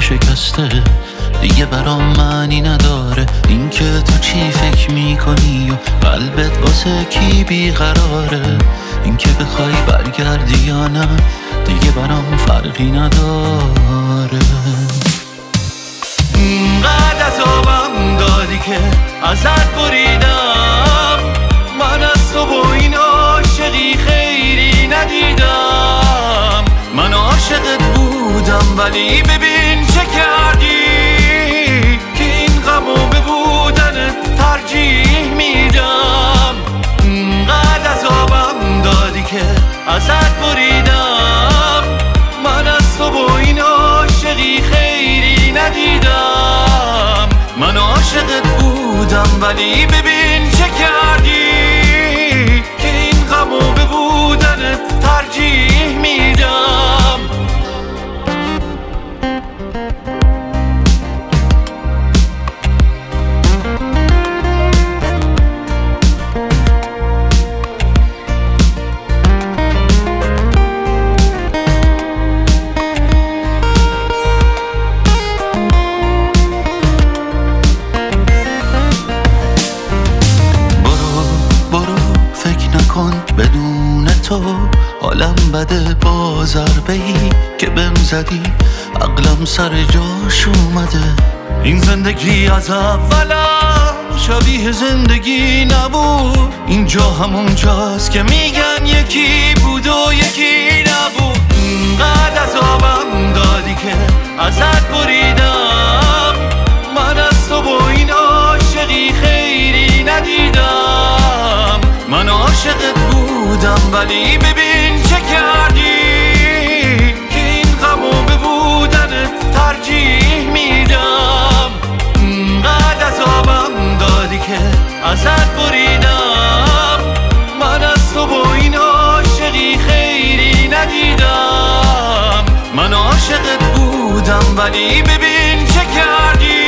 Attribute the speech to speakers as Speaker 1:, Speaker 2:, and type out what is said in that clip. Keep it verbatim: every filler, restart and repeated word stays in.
Speaker 1: شکسته دیگه برام معنی نداره این که تو چی فکر میکنی و قلبت واسه کی بیقراره. این که بخوای برگردی یا نه دیگه برام فرقی نداره. اینقدر عذابم دادی که ازت بریدم، من از تو با این عاشقی خیری ندیدم. من عاشقت بودم ولی ببین چه کردی که این غمو به بودنت ترجیح میدم. اینقدر عذابم دادی که ازت بریدم، من از تو با این عاشقی خیری ندیدم. من عاشقت بودم ولی ببین چه کردی که این غمو به بودنت ترجیح میدم. بدون تو حالم بده، با ضربه‌ای که بهم زدی عقلم سر جاش اومده. این زندگی از اولم شبیه زندگی نبود، اینجا همون جاست که میگن یکی بود و یکی نبود. اینقدر عذابم دادی که ازت بریدم، من از تو با این عاشقی خیری ندیدم. من عاشقت بودم ولی ببین چه کردی که این غمو به بودنت ترجیح میدم. اینقدر عذابم دادی که ازت بریدم، من از تو با این عاشقی خیری ندیدم. من عاشقت بودم ولی ببین چه کردی